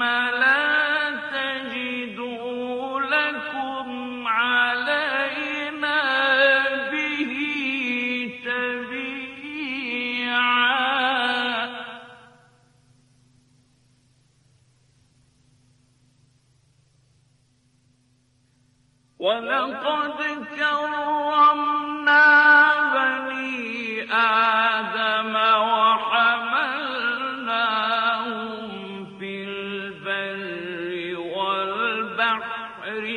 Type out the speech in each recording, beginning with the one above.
لا تجدوا لكم علينا به تبيعا ولقد كرمنا بني آدم وحملناهم في البر والبحر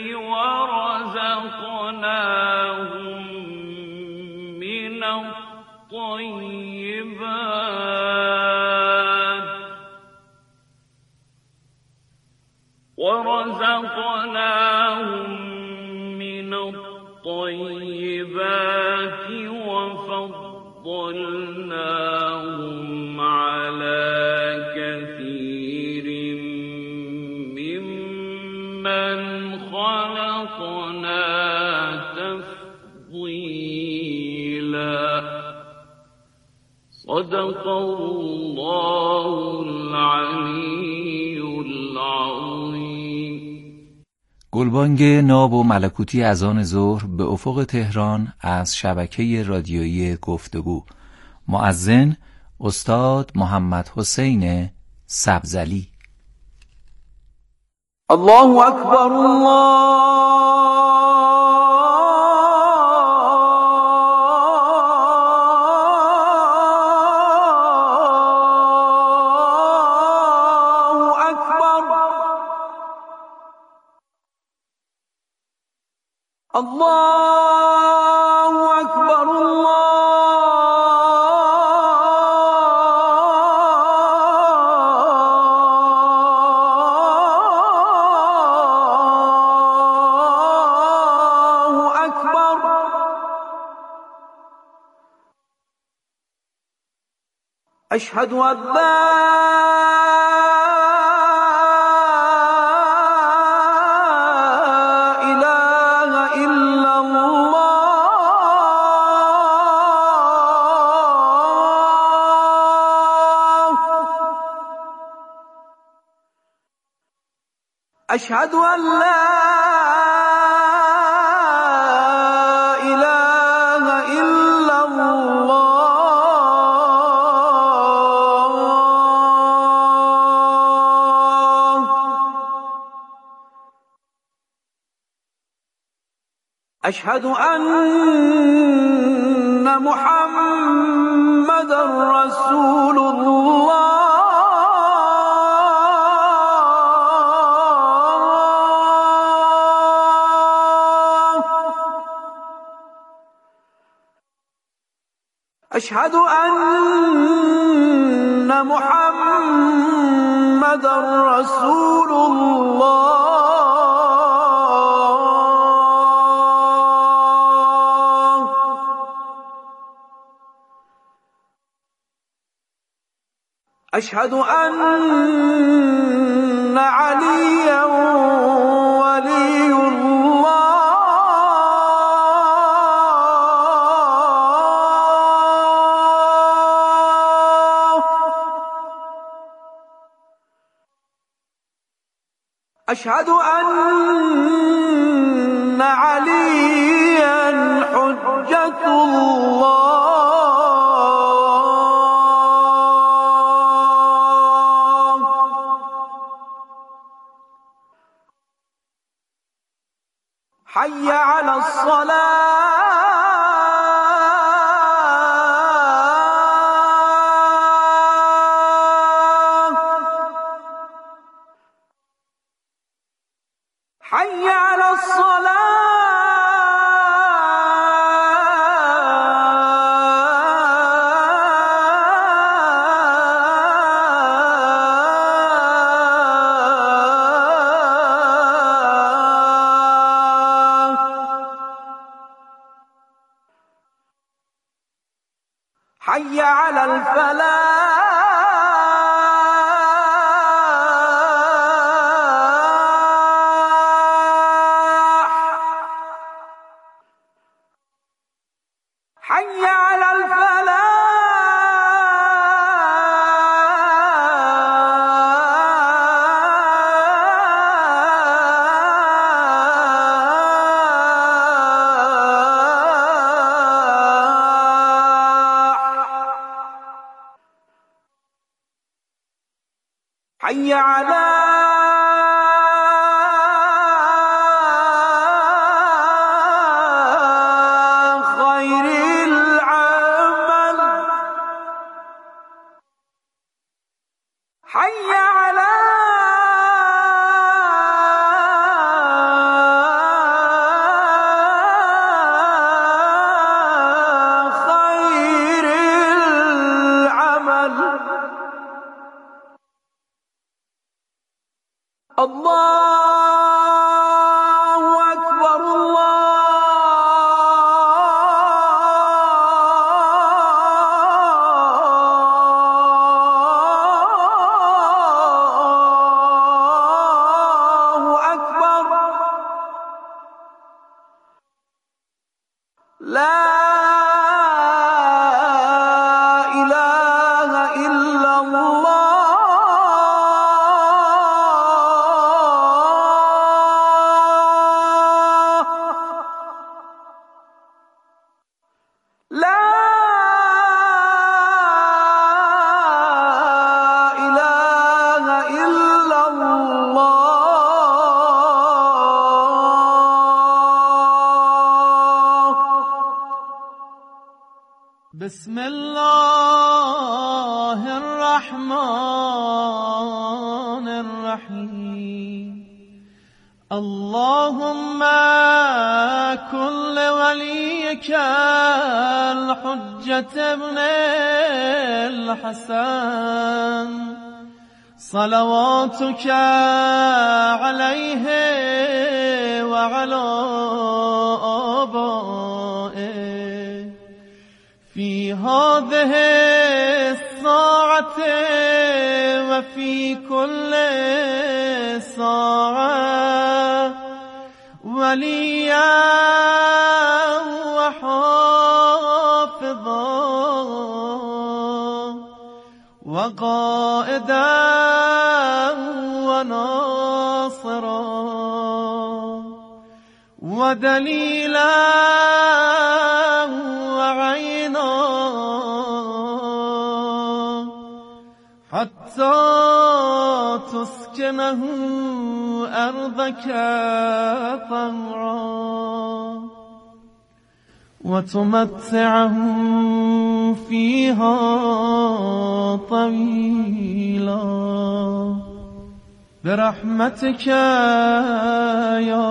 ورزقناهم من الطيبات وفضلناهم على كثير ممن خلقنا تفضيلا. صدق الله العلی العظیم. گلبانگ ناب و ملکوتی اذان ظهر به افق تهران از شبکه رادیویی گفتگو. مؤذن استاد محمد حسین سبزلی. الله اکبر الله الله اکبر الله اکبر. اشهد ان لا أشهد أن لا إله إلا الله. أشهد أن محمدًا رسول الله. أشهد أن محمدًا رسول الله. أشهد أن عليًّا ولي الله. أشهد أن عليًّا حجة الله. حي على الصلاة. حي على الصلاة. حي على الفلاح. حي على الفلاح. حي على خير العمل حي على خير العمل الله أكبر الله أكبر لا إله إلا الله لا إله إلا الله بسم الله الرحمن الرحيم اللهم كن لوليك الحجة ابن الحسن صلواتك عليه وعلى آبائه في هذه الساعة وفي كل ساعة وليا وحافظا وقائدا وناصرا ودليلا وعينا حتى تسكنه أرضك طوعا وتمتعه فيها طويلا برحمتك يا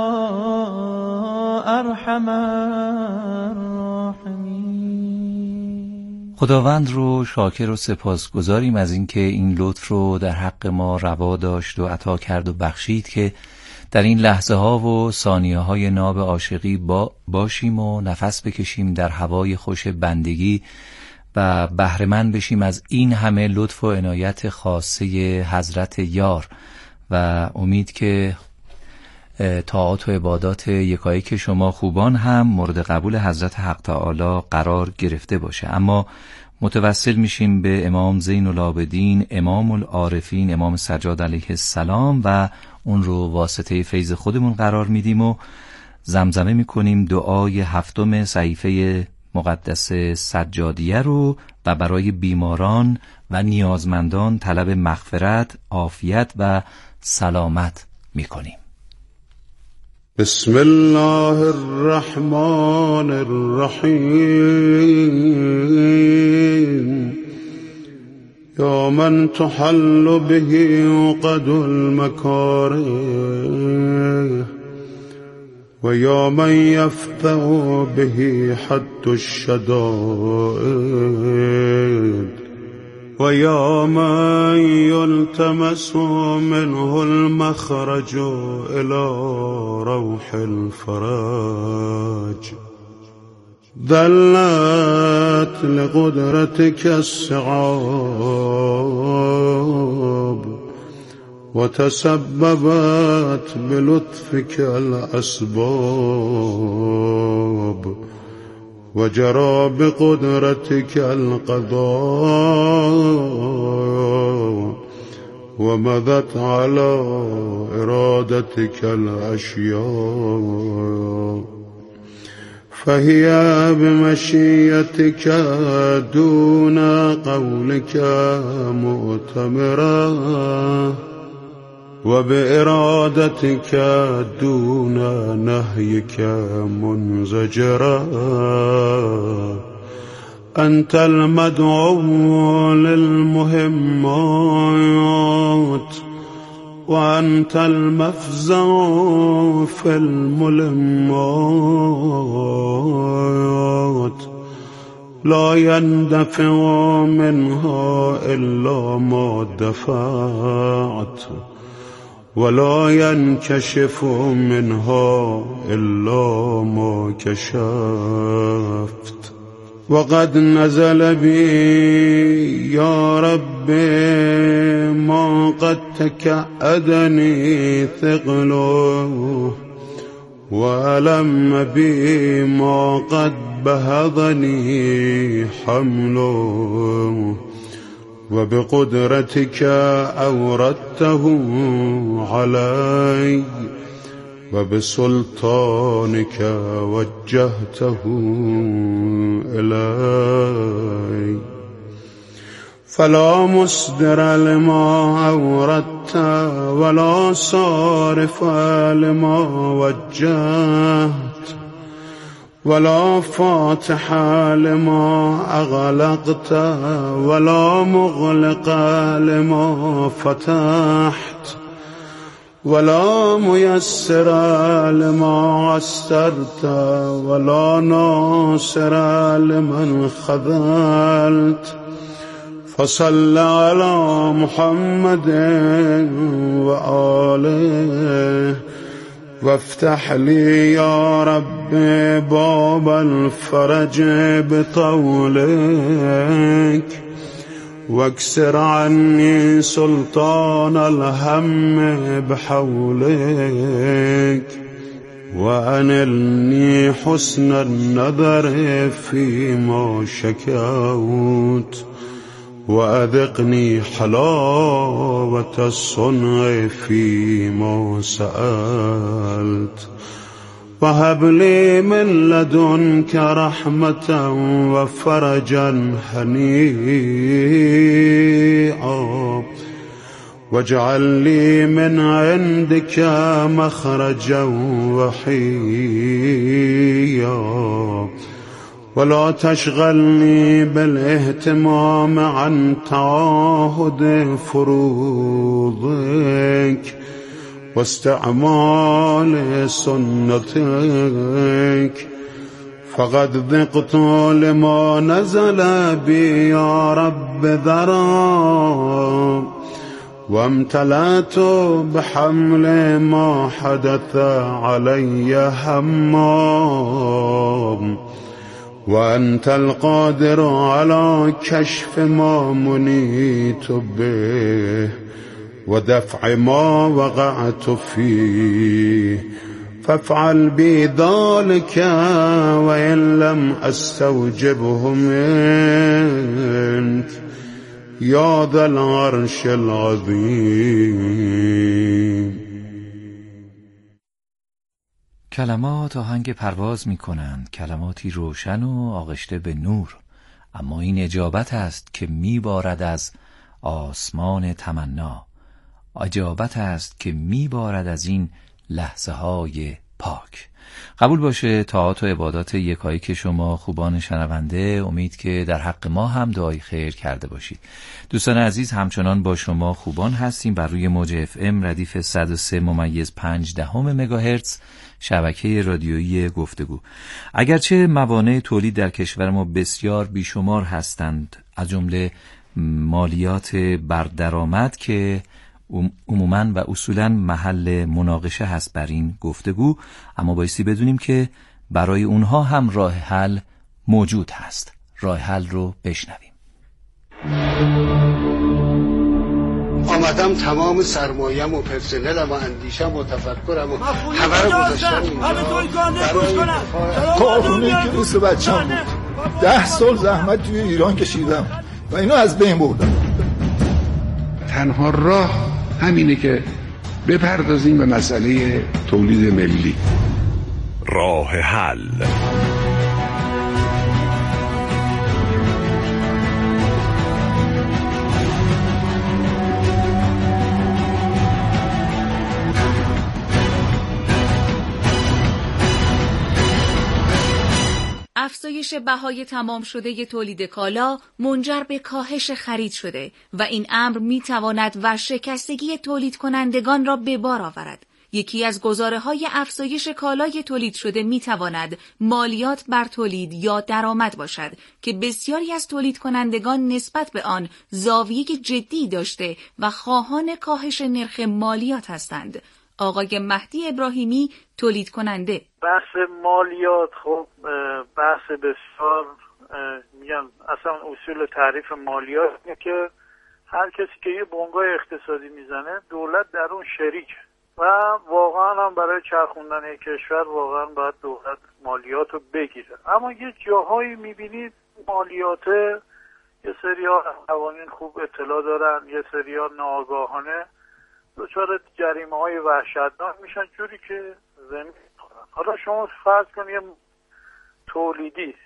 أرحم الراحمين. خداوند رو شاکر و سپاسگزاریم از اینکه این لطف رو در حق ما روا داشت و عطا کرد و بخشید که در این لحظه ها و ثانیه های ناب عاشقی باشیم و نفس بکشیم در هوای خوش بندگی و بهره‌مند بشیم از این همه لطف و عنایت خاصه حضرت یار و امید که طاعات و عبادات یکایک شما خوبان هم مورد قبول حضرت حق تعالی قرار گرفته باشه. اما متوسل میشیم به امام زین العابدین امام العارفین امام سجاد علیه السلام و اون رو واسطه فیض خودمون قرار میدیم و زمزمه میکنیم دعای 7 صحیفه مقدس سجادیه رو و برای بیماران و نیازمندان طلب مغفرت، عافیت و سلامت میکنیم. بسم الله الرحمن الرحیم یا من تحل به عقد المکاره و یا من یفتح به حد الشدائد و یا من یلتمس منه المخرج الى روح الفرج ذلت لقدرتك الصعاب وتسببت بلطفك الأسباب وجرى بقدرتك القضاء ومضت على إرادتك الأشياء فهي بمشيتك دون قولك مؤتمرة وبإرادتك دون نهيك منزجرا. أنت المدعو للمهمات وأنت المفزع في الملمات. لا يندفع منها إلا ما دفعت ولا ينكشف منها إلا ما كشفت. وقد نزل بي يا ربي ما قد تكأدني ثقله، وألم بي ما قد بهضني حمله. وبقدرتك أوردته علي وبسلطانك وجهته إلي. فلا مصدر لما أوردت ولا صارف لما وجهت ولا فاتح لما أغلقت ولا مغلق لما فتحت ولا ميسر لما عسرت ولا ناصر لمن خذلت. فصل على محمد وآله وافتح لي يا رب باب الفرج بطولك، واكسر عني سلطان الهم بحولك، وأنلني حسن النظر فيما شكوت، وأذقني حلاوة الصنع فيما سألت. وهب لي من لدنك رحمة وفرجا هنيئا، واجعل لي من عندك مخرجا وحيا، ولا تشغلني بالاهتمام عن تعاهد فروضك واستعمال سنتك. فقد ذقت لما نزل بي يا رب ذرا، وامتلأت بحمل ما حدث علي همام، وأنت القادر على كشف ما منيت به ودفع ما وقعت فيه. فافعل بي ذلك وإن لم أستوجبه منك يا ذا العرش العظيم. کلمات آهنگ پرواز می کنند، کلماتی روشن و آغشته به نور، اما این اجابت است که می بارد از آسمان تمنا، اجابت است که می بارد از این لحظه های پاک. قبول باشه طاعات و عبادات یکایی که شما خوبان شنونده، امید که در حق ما هم دعای خیر کرده باشید. دوستان عزیز، همچنان با شما خوبان هستیم بر روی موج FM ردیف 103.5 مگاهرتز شبکه رادیویی گفتگو. اگرچه موانع تولید در کشور ما بسیار بیشمار هستند، از جمله مالیات بر درآمد که عموماً و اصولاً محل مناقشه هست بر این گفتگو، اما بایستی بدونیم که برای اونها هم راه حل موجود هست. راه حل رو بشنویم. آمدم تمام سرمایه‌ام و پرسنلم و اندیشم و تفکرم و همه رو گذاشتم اینجا. کارخونه که روز بچه‌م بود 10 سال زحمت توی ایران کشیدم و اینو از بین بردم. تنها راه همینه که بپردازیم به مسئله تولید ملی. راه حل. افزایش بهای تمام شده تولید کالا منجر به کاهش خرید شده و این امر میتواند ورشکستگی تولید کنندگان را به بار آورد. یکی از گزاره‌های افزایش کالای تولید شده میتواند مالیات بر تولید یا درآمد باشد که بسیاری از تولید کنندگان نسبت به آن زاویه جدی داشته و خواهان کاهش نرخ مالیات هستند. آقای مهدی ابراهیمی، تولید کننده: بحث مالیات خب بحث بسیار میگم اصلا اصول تعریف مالیات اینه که هر کسی که یه بنگاه اقتصادی میزنه دولت در اون شریک و واقعا هم برای چرخوندن کشور واقعا باید دولت مالیات رو بگیره. اما یه جاهایی میبینید مالیات یه سری‌ها قوانین خوب اطلاع دارن، یه سری‌ها ناآگاهانه دچار جریمه‌های وحشتناک میشن جوری که زمین می‌خورن. حالا شما فرض کنید تولیدی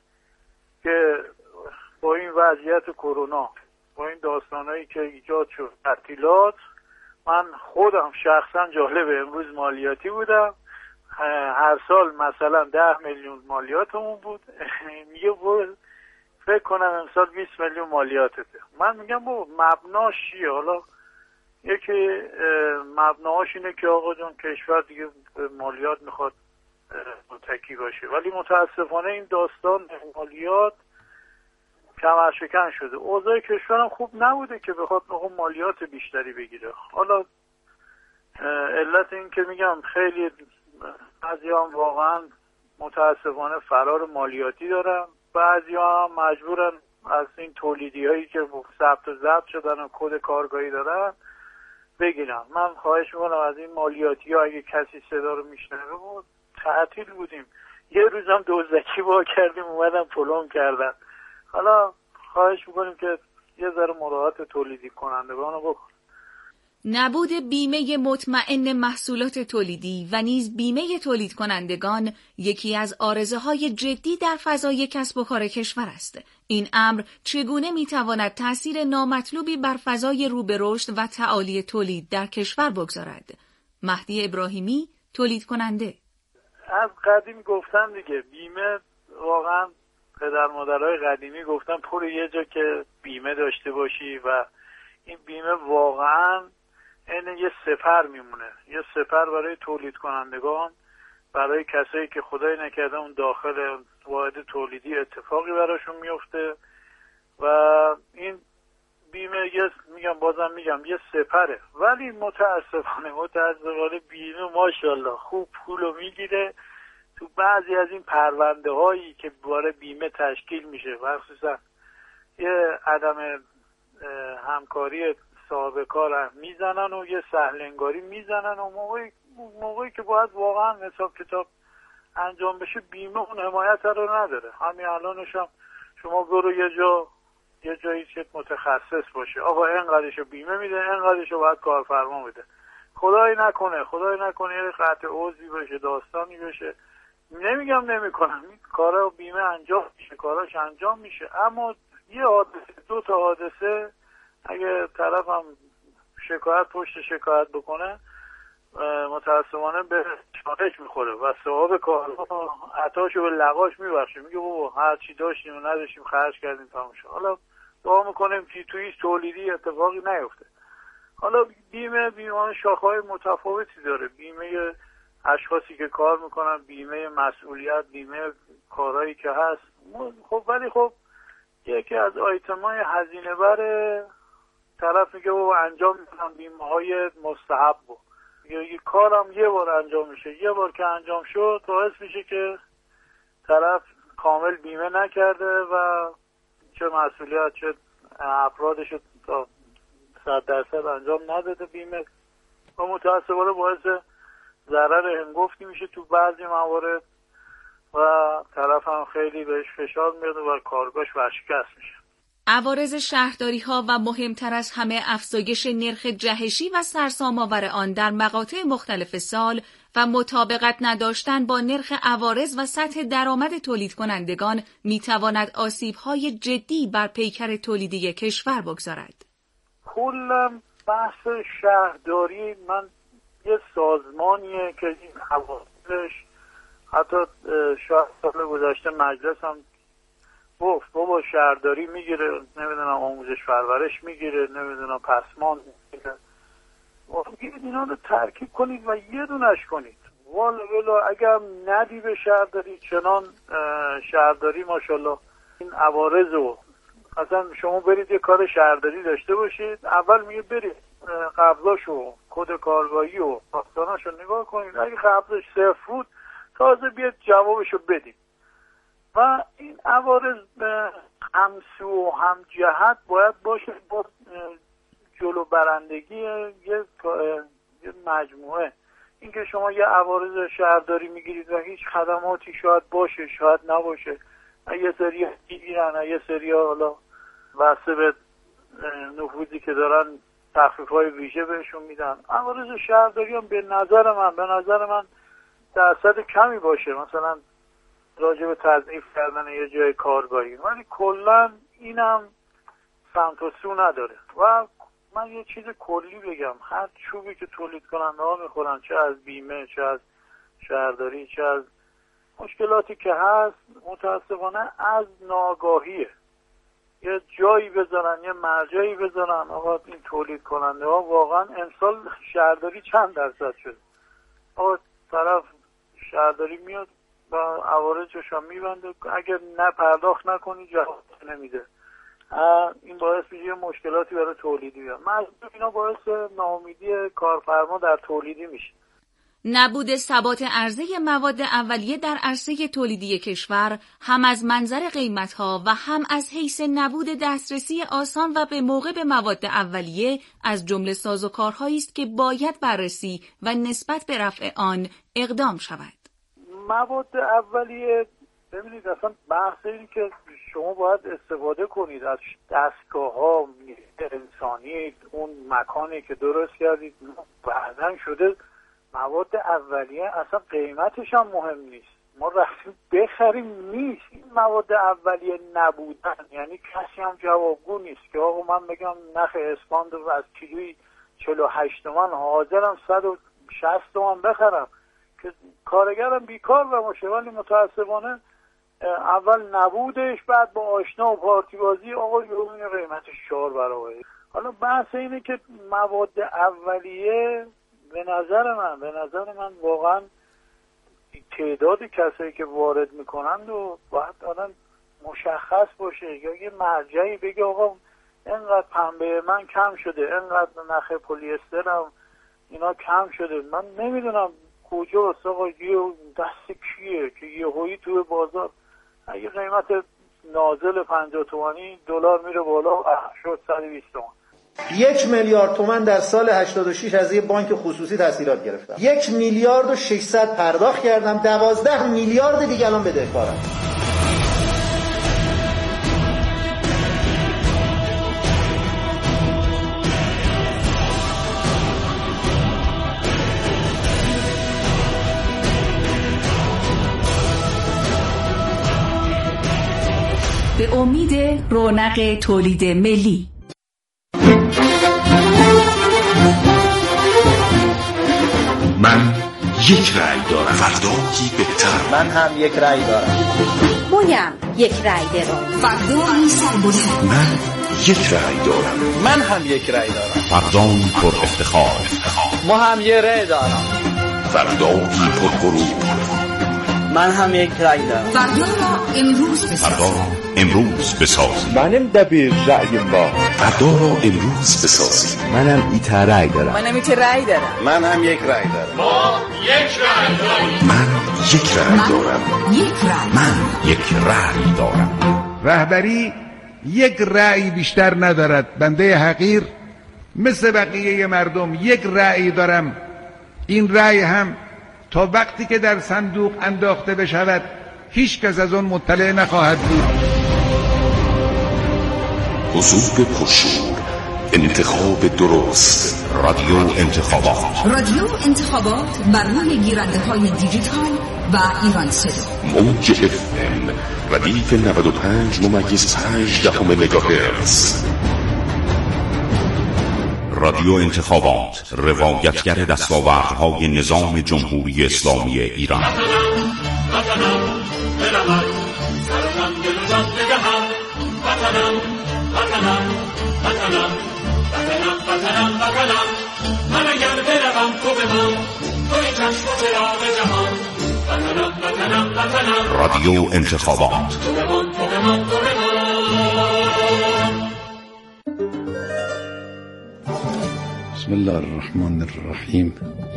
که با این وضعیت کرونا، با این داستانایی که ایجاد شد، تعطیلات، من خودم شخصا جالب امروز مالیاتی بودم، هر سال مثلا 10 میلیون مالیاتمون بود، میگه فکر کنم امسال 20 میلیون مالیاتته. من میگم بابا مبناش چیه؟ حالا یکی مبناهاش اینه که آقا جون کشور دیگه مالیات میخواد متکی باشه، ولی متاسفانه این داستان مالیات کمرشکن شده. اوضاع کشورم خوب نبوده که بخواد مالیات بیشتری بگیره. حالا علت این که میگم خیلی بعضی هم واقعا متاسفانه فرار مالیاتی دارن، بعضی هم مجبورن از این تولیدی هایی که ثبت و ضبط شدن و کد کارگاهی دارن بگیرن. من خواهش میکنم از این مالیاتی ها اگه کسی صدا رو میشنوه بود، تعطیل بودیم، یه روزم دزدکی با کردیم اومدن پلم کردن. حالا خواهش میکنیم که یه ذره مراعات تولیدی کنندگان رو بکن. نبود بیمه مطمئن محصولات تولیدی و نیز بیمه تولید کنندگان یکی از عارضه‌های جدی در فضای کسب و کار کشور است. این امر چگونه میتواند تأثیر نامطلوبی بر فضای رو به رشد و تعالی تولید در کشور بگذارد؟ مهدی ابراهیمی، تولید کننده: از قدیم گفتن دیگه بیمه، واقعا پدر مادرای قدیمی گفتن پر یه جا که بیمه داشته باشی و این بیمه واقعا این یه سپر میمونه، یه سپر برای تولید کنندگان، برای کسایی که خدای نکرده اون داخل واحد تولیدی اتفاقی براشون میفته و این بیمه بازم میگم یه سپره. ولی متاسفانه بیمه ماشاءالله خوب پولو میگیره. تو بعضی از این پرونده هایی که باره بیمه تشکیل میشه و خصوصا یه عدم همکاری صاحب کار میزنن و یه سهلنگاری میزنن و موقعی که باید واقعا حساب کتاب انجام بشه بیمه اون حمایت رو نداره. همین الانش هم شما برو یه جایی که متخصص باشه، آقا اینقدرشو بیمه میده، اینقدرشو باید کارفرما میده. خدای نکنه یه قطع عضوی بشه، داستانی بشه. نمیگم نمیکنم، این کارا بیمه انجام میشه، کاراش انجام میشه، اما یه حادثه، 2 تا حادثه اگه طرف هم شکایت پشت شکایت بکنه متاسفانه به چالش میخوره و صاحب کارها عطاشو به لقاش میبخشه، میگه بابا هر چی داشتیم و نداشتیم خرج کردیم تموم شد. حالا دعا میکنیم که توی تولیدی اتفاقی نیفته. حالا بیمه شاخه‌های متفاوتی داره، بیمه اشخاصی که کار میکنن، بیمه مسئولیت، بیمه کارهایی که هست. خب ولی خب یکی از آیتم‌های هزینه بر طرف میگه بابا انجام میدم بیمه‌های مستحب بود. یه کارم یه بار انجام میشه، یه بار که انجام شد باعث میشه که طرف کامل بیمه نکرده و چه مسئولیت چه افرادش تا 100% انجام نداده بیمه و متأسفانه باعث ضرر هنگفتی میشه تو بعضی موارد و طرف هم خیلی بهش فشار میاد و کارگاهش ورشکست میشه. عوارض شهرداری‌ها و مهمتر از همه افزایش نرخ جهشی و سرسام‌آور آن در مقاطع مختلف سال و مطابقت نداشتن با نرخ عوارض و سطح درآمد تولید کنندگان میتواند آسیب‌های جدی بر پیکر تولیدی کشور بگذارد. کلاً بحث شهرداری من یه سازمانیه که این حواسش حتی شاید سال گذشته مجلس هم گفت بابا شهرداری میگیره، نمیدونم آموزش پرورش میگیره، نمیدونم پسمان میگیره، بگیرید اینا رو ترکیب کنید و یه دونش کنید. والا اگر ندی به شهرداری، چنان شهرداری ماشاءالله این عوارض رو اصلا شما برید یه کار شهرداری داشته باشید، اول میگه برید قبضاشو، کد کارگاهی و داستاناشو نگاه کنید، اگه قبضش 0 بود تازه بیاد جوابشو بدید. و این عوارض همسو و هم جهت باید باشه با جلو برندگی یه مجموعه. اینکه شما یه عوارض شهرداری میگیرید و هیچ خدماتی شاید باشه شاید نباشه، یه سری میگیرن، یه سری حالا واسه به نفوذی که دارن تخفیف‌های ویژه بهشون میدن. عوارض شهرداری هم به نظر من درصد کمی باشه، مثلا راجع به تضعیف کردن یه جای کارگاهی، ولی کلا اینم سمت و سو نداره. و من یه چیز کلی بگم، هر چوبی که تولید کننده ها میخورن، چه از بیمه، چه از شهرداری، چه از مشکلاتی که هست، متاسفانه از ناآگاهیه. یه جایی بذارن، یه مرجعی بذارن، آقا این تولید کننده ها واقعا امسال شهرداری چند درصد شده، آقا طرف شهرداری میاد و عوارضش هم میبنده، اگر نه پرداخت نکنی جواب نمیده. این باعث میشه مشکلاتی برای تولیدی بیاد. مجموع اینا باعث ناامیدی کارفرما در تولیدی میشه. نبود ثبات عرضه مواد اولیه در عرصه تولیدی کشور هم از منظر قیمت‌ها و هم از حیث نبود دسترسی آسان و به موقع به مواد اولیه از جمله سازوکارهایی است که باید بررسی و نسبت به رفع آن اقدام شود. مواد اولیه، ببینید اصلا بحث این که شما باید استفاده کنید از دستگاه‌ها انسانی، اون مکانی که درست کردید بعدن شده مواد اولیه، اصلا قیمتش هم مهم نیست، ما رفتیم بخریم نیست. این مواد اولیه نبودن یعنی کسی هم جوابگو نیست که آقا من بگم نخ اسپاند رو از کیلویی 48 تومن حاضرم 160 تومن بخرم که کارگرم بیکار باشه، ولی متاسفانه اول نبودش، بعد با آشنا و پارتی بازی آقا این قیمتش 4 برابره. حالا بحث اینه که مواد اولیه به نظر من واقعا تعداد کسایی که وارد میکنند و باید آدم مشخص باشه، یا یه مرجعی بگه آقا اینقدر پنبه من کم شده، اینقدر نخ پلیسترم اینا کم شده. من نمیدونم کجاست آقا، یه دست کیه که یهویی توی بازار اگه قیمت نازل 50 تومانی دلار میره بالا شد 120 تومان. 1 میلیارد تومان در سال 86 از یه بانک خصوصی تسهیلات گرفتم. 1 میلیارد و 600 پرداخت کردم، 12 میلیارد دیگه الان بدهکارم. به امید رونق تولید ملی. من یک رأی دارم، فردایی بهتر. من هم یک رأی دارم. مویم یک رأی دارم. فردایی سربلند. من یک رأی دارم. من هم یک رأی دارم. فردایی پر افتخار. ما هم یک رأی دارم. فردایی پر غرور. من هم یک رأی دارم. فردا را امروز بسازیم. منم دبیر رأی با. فردا را امروز بسازیم. منم ایت رأی دارم. منم ایت رأی دارم. من هم یک رأی دارم. ما یک رأی داریم. من یک رأی دارم. من یک رأی دارم. رهبری یک رأی بیشتر ندارد. بنده حقیر مثل بقیه مردم یک رأی دارم. این رأی هم تا وقتی که در صندوق انداخته بشود هیچ کس از آن مطلع نخواهد بود. حضور پرشور، انتخاب درست، رادیو انتخابات. رادیو انتخابات بر روی گیرنده‌های دیجیتال و ایران صدا. موج FM ردیف 95.5 مگاهرتز. رادیو انتخابات، روایتگر دستاوردهای نظام جمهوری اسلامی ایران. وطنم وطنم وطنم وطنم وطنم وطنم من اگر بروم تو بمان توی چشم و چراغ جهان وطنم وطنم وطنم رادیو انتخابات تو بمان تو بمان تو بمان. بسم الله الرحمن الرحیم.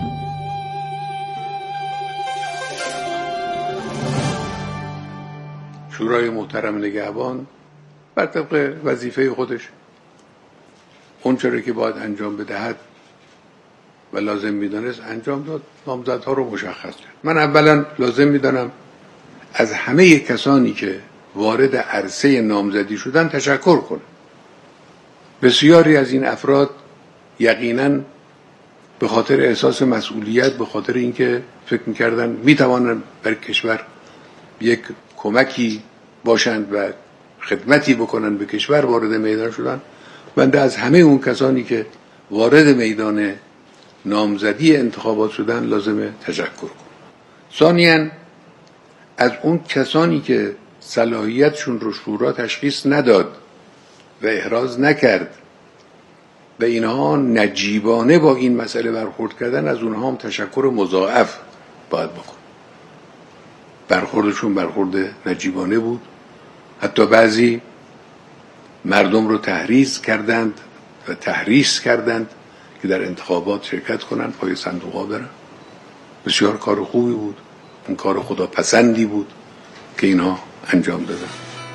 شورای محترم نگهبان بر طبق وظیفه خودش اون چرا که باید انجام بدهد و لازم میدانست انجام داد، نامزدها رو مشخص کرد. من اولا لازم میدانم از همه کسانی که وارد عرصه نامزدی شدن تشکر کنم. بسیاری از این افراد یقینا به خاطر احساس مسئولیت، به خاطر اینکه فکر میکردن میتوانند بر کشور یک کمکی باشند و خدمتی بکنند به کشور وارد میدان شدن. بنده از همه اون کسانی که وارد میدان نامزدی انتخابات شدن لازمه تشکر کنم. ثانیاً از اون کسانی که صلاحیتشون رو شورا تشخیص نداد و احراز نکرد و اینها نجیبانه با این مسئله برخورد کردن، از اونها هم تشکر مضاعف باید بکن. برخوردشون برخورد نجیبانه بود. حتی بعضی مردم رو تحریض کردند و تحریص کردند که در انتخابات شرکت کنند، پای صندوق‌ها برن. بسیار کار خوبی بود، اون کار خدا پسندی بود که اینها انجام دادن.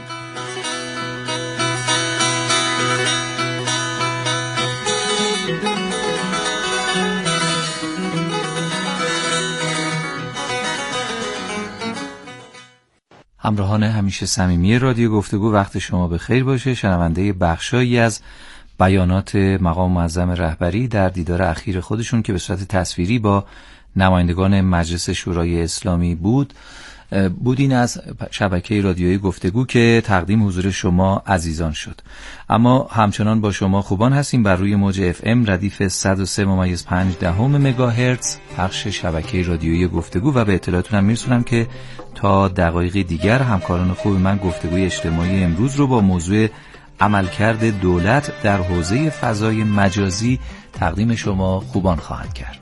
همراهان همیشه صمیمی رادیو گفتگو، وقت شما به خیر باشه. شنونده بخشایی از بیانات مقام معظم رهبری در دیدار اخیر خودشون که به صورت تصویری با نمایندگان مجلس شورای اسلامی بودین از شبکه رادیویی گفتگو که تقدیم حضور شما عزیزان شد. اما همچنان با شما خوبان هستیم بر روی موج FM ردیف 103.5 مگاهرتز پخش شبکه رادیویی گفتگو و به اطلاعاتونم میرسونم که تا دقایق دیگر همکاران خوب من گفتگوی اجتماعی امروز رو با موضوع عملکرد دولت در حوزه فضای مجازی تقدیم شما خوبان خواهند کرد.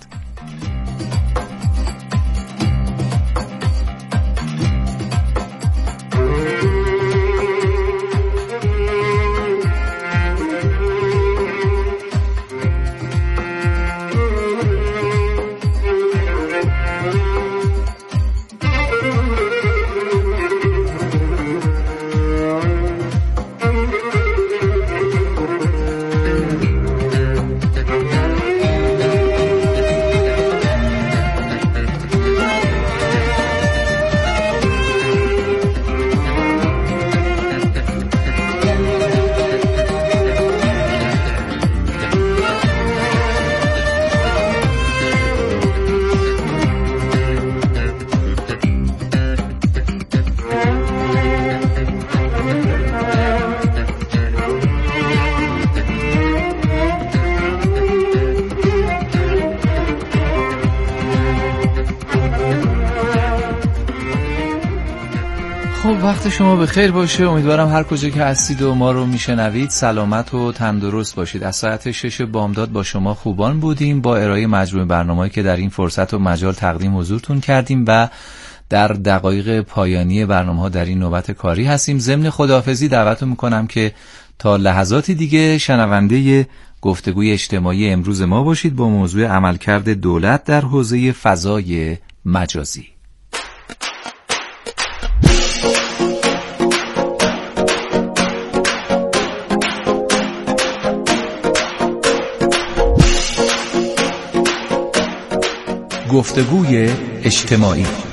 وقت شما به خیر باشه. امیدوارم هر کجا که هستید و ما رو میشنوید سلامت و تندرست باشید. از ساعت 6 بامداد با شما خوبان بودیم با ارائه مجموعه برنامه‌ای که در این فرصت و مجال تقدیم حضورتون کردیم و در دقایق پایانی برنامه‌ها در این نوبت کاری هستیم. ضمن خداحافظی دعوتتون میکنم که تا لحظاتی دیگه شنونده گفتگوی اجتماعی امروز ما باشید با موضوع عملکرد دولت در حوزه فضای مجازی. گفتگوی اجتماعی